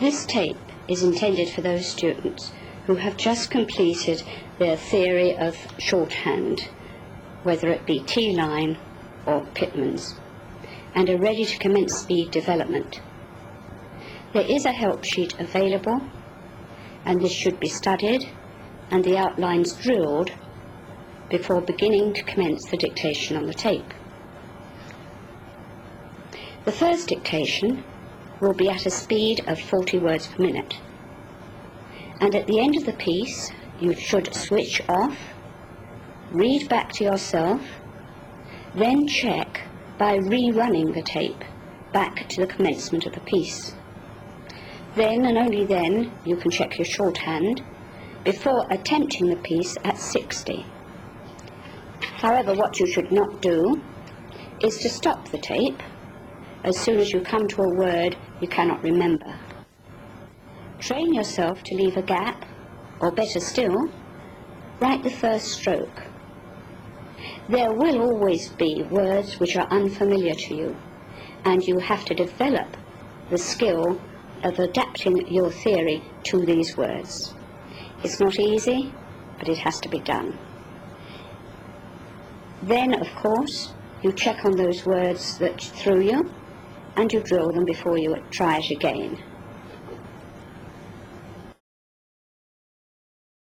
This tape is intended for those students who have just completed their theory of shorthand, whether it be T-line or Pitman's, and are ready to commence speed development. There is a help sheet available, and this should be studied and the outlines drilled before beginning to commence the dictation on the tape. The first dictation will be at a speed of 40 words per minute, and at the end of the piece you should switch off, read back to yourself, then check by rerunning the tape back to the commencement of the piece. Then and only then you can check your shorthand before attempting the piece at 60. However, what you should not do is to stop the tape as soon as you come to a word you cannot remember. Train yourself to leave a gap, or better still, write the first stroke. There will always be words which are unfamiliar to you, and you have to develop the skill of adapting your theory to these words. It's not easy, but it has to be done. Then, of course, you check on those words that threw you, and you drill them before you try it again.